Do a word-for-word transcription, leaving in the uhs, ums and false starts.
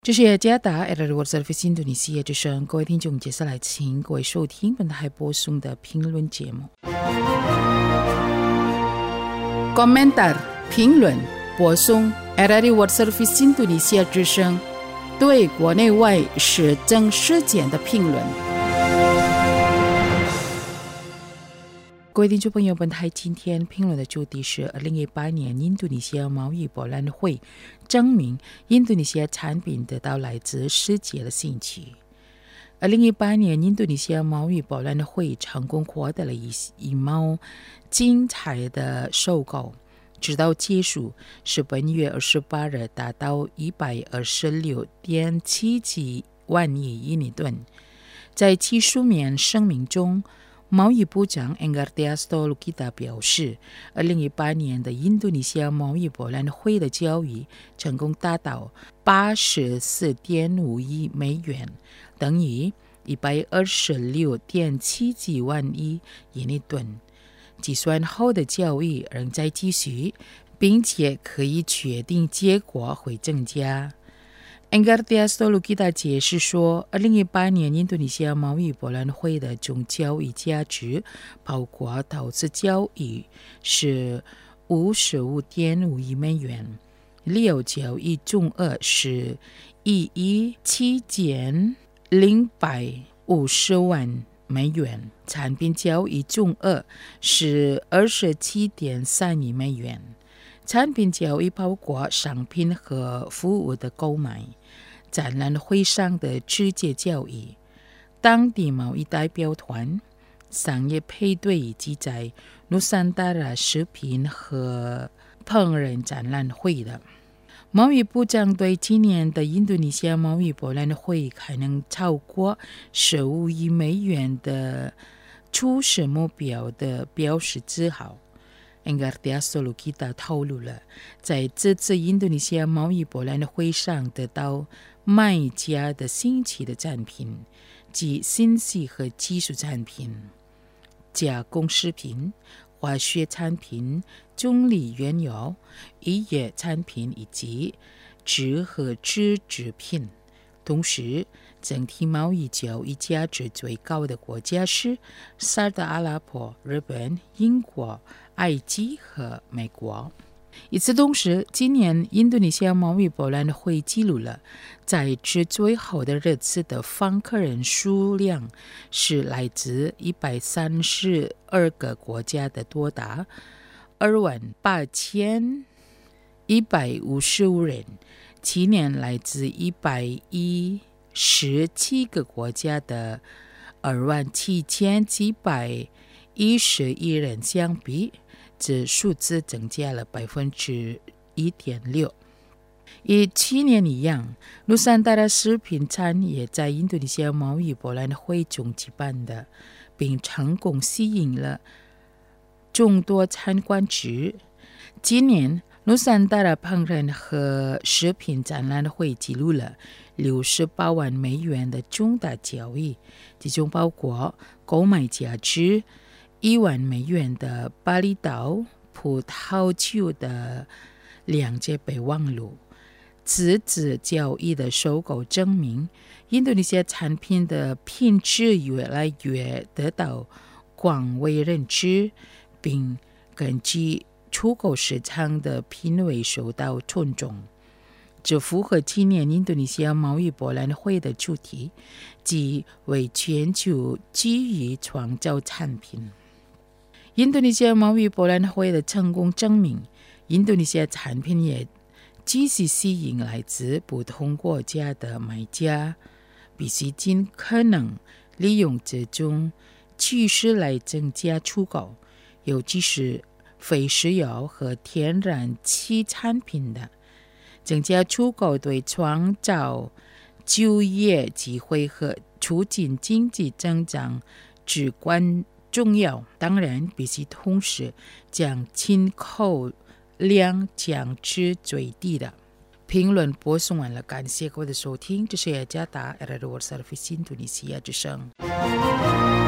这是加达 at the World Service 印度尼西亚之声，各位听众，接下来请各位收听本台播送的评论节目。Komentar 评论播送 at the World Service 印度尼西亚之声，对国内外时政事件的评论。各位听众朋友，本台今天评论的主题是二零一八年印度尼西亚贸易博览会证明印度尼西亚产品得到来自世界的兴趣。二零一八年印度尼西亚贸易博览会成功获得了一一幕精彩的收购，直到结束是本月二十八日达到一百二十六点七几万亿印尼盾。在其书面声明中，贸易部长 Engartiasto Lukita 表示，二零一八年的印度尼西亚贸易博览会的交易成功达到八十四点五亿美元，等于一百二十六点七几万亿印尼盾。计算后的交易仍在继续，并且可以确定结果会增加。Engartiasto Lukita 解释说，二零一八年印度尼西亚贸易博览会的总交易价值，包括投资交易，是五十五点五亿美元，旅游交易总额是一亿七千零百五十万美元，产品交易总额是二十七点三亿美元。产品交易包括商品和服务的购买，展览会上的直接交易，当地贸易代表团、商业配对以及在努桑达拉食品和烹饪展览会的。贸易部长对今年的印度尼西亚贸易博览会可能超过十五亿美元的初始目标的表示自豪。Engartiasto Lukita 透露了，在这次印度尼西亚贸易博览会上得到卖家的兴趣的产品，即信息和技术产品、加工食品、化学产品、棕榈原油、渔业产品以及纸和纸制品。同时，整体贸易交易价值最高的国家是沙特阿拉伯、日本、英国、埃及和美国。与此同时，今年印度尼西亚贸易博览会记录了在这最后的日子的访客人数量是来自一百三十二个国家的多达二万八千一百五十五人，去年来自一百一十七个国家的二万七千七百一十一人相比，这数字增加了百分之一点六。与去年一样，努桑达拉食品餐也在印度尼西亚贸易博览会中举办的，并成功吸引了众多参观者。今年努桑达拉烹饪和食品展览会记录了六十八万美元的重大交易，其中包括购买价值一万美元的巴厘岛葡萄酒的两节备忘录。此次交易的收购证明，印度尼西亚产品的品质越来越得到广为认知，并根据出口市场的品味受到尊重。这符合今年印度尼西亚贸易博览会的主题，即为全球机遇创造产品。印度尼西亚贸易博览会的成功证明，印度尼西亚产品也继续吸引来自不同国家的买家，必须尽可能利用这种趋势来增加出口，尤其是非石油和天然气产品的。增加出口对创造就业机会和促进经济增长至关重要，当然必须同时将进口量降至最低的。评论播送完了，感谢各位的收听，这是雅加达 World Service 印度尼西亚之声。